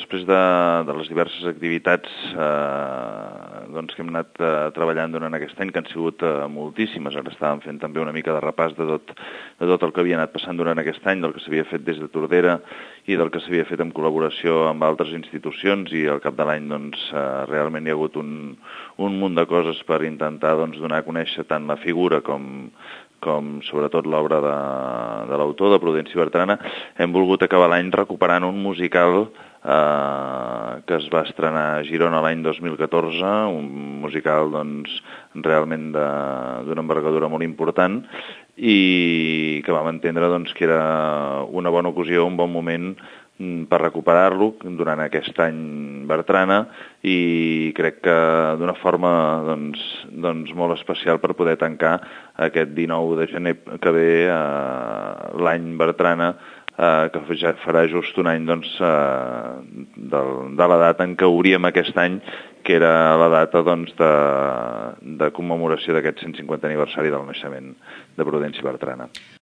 després de les diverses activitats doncs que hem anat treballant durant aquest any, que han sigut moltíssimes, ara estàvem fent també una mica de repàs de tot el que havia anat passant durant aquest any, del que s'havia fet des de Tordera i del que s'havia fet en col·laboració amb altres institucions, i al cap de l'any doncs, realment hi ha hagut un munt de coses per intentar doncs, donar a conèixer tant la figura com sobretot l'obra de l'autor, de Prudenci Bertrana. Hem volgut acabar l'any recuperant un musical que es va estrenar a Girona l'any 2014, un musical doncs, realment d'una envergadura molt important, i que vam entendre doncs, que era una bona ocasió, un bon moment per recuperar-lo durant aquest any Bertrana, i crec que d'una forma doncs, molt especial per poder tancar aquest 19 de gener que ve l'any Bertrana, que ja farà just un any doncs, de la data en què obríem aquest any, que era la data doncs, de commemoració d'aquest 150 aniversari del naixement de Prudenci Bertrana.